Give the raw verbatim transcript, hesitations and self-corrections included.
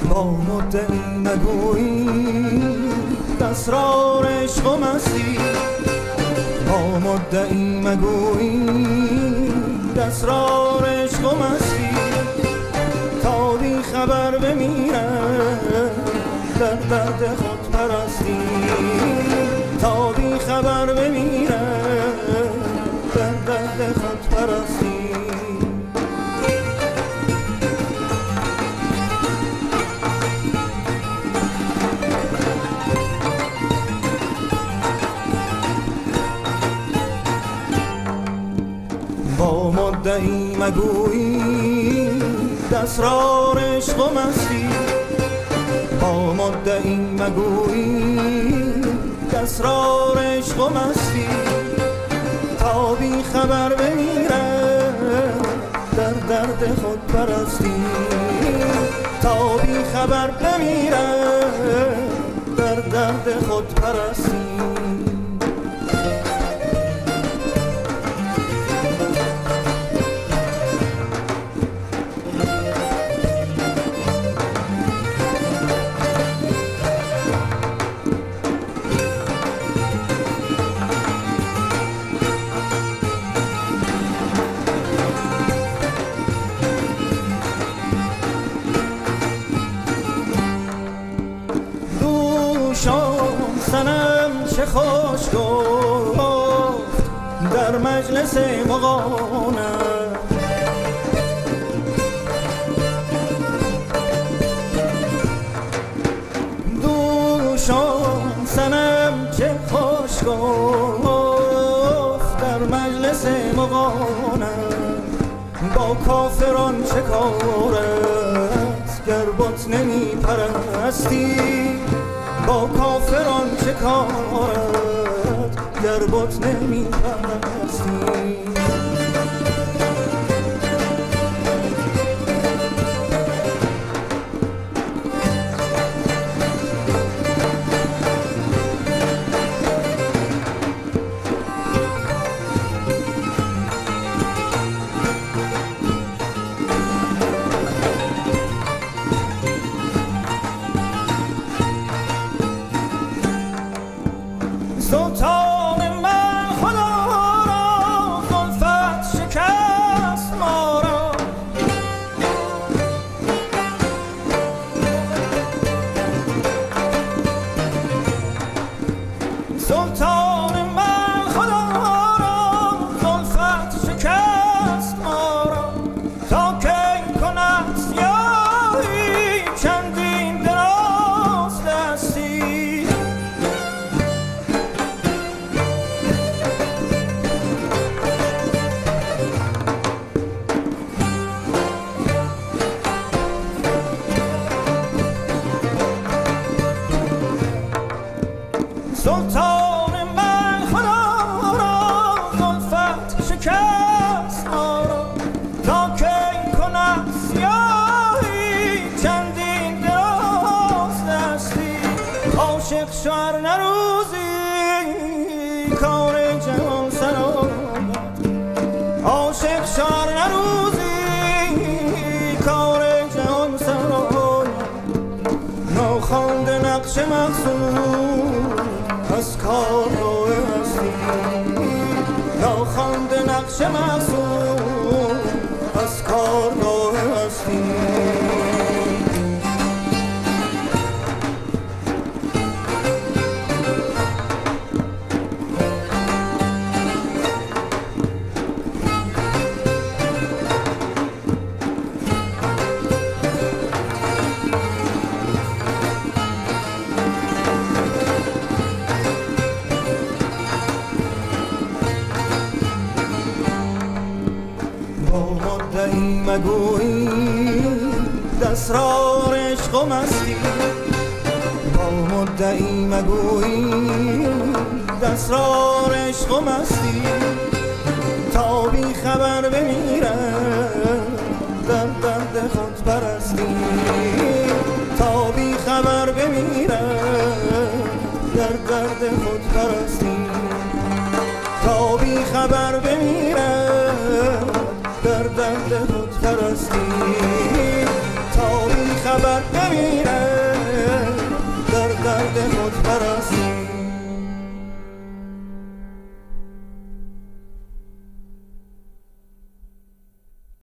با مدعی مگویی اسرار عشق و مستی، با مدعی مگویی اسرار عشق و مستی، تا بی خبر بمیرم در درد خود پرستی، تا بی خبر بمیرم در درد خود پرستی. با مدعی مگویی اسرار عشق و مستی، با مدعی مگویی اسرار عشق و مستی، تا بی خبر بمیرم در درد خود پرستی، تا بی خبر بمیرم در درد خود پرستی. سنم چه خوش گفت در مجلس مغانم، دوشم سنم چه خوش گفت در مجلس مغانم، با کافران چه کارت گر بت نمی پرستی، با کافران چه کارت گر بت نمی پرستی. سلطان من خدا را زلفت شکست ما را، سلطان من خدا را زلفت شکست ما را، تا کی کند سیاهی چندین دراز دستی، سلطان من خدا را زلفت شکست ما را، تا کی کند سیاهی چندین دراز دستی، عاشق شو نه روزی کار جهان سرآید، عاشق شو نه روزی کار جهان سرآید، ناخوانده نقش مقصود از کارگاه هستی، ناخوانده نقش معصوم از کارگاه هستی. مدعی مگویی اسرار عشق و مستی، با مدعی مگویی اسرار عشق و مستی، تا بی خبر بمیرم در درد خود پرستی، تا بی خبر بمیرم در درد خود پرستی، تا بی خبر بمیرم در درد خود پرستی.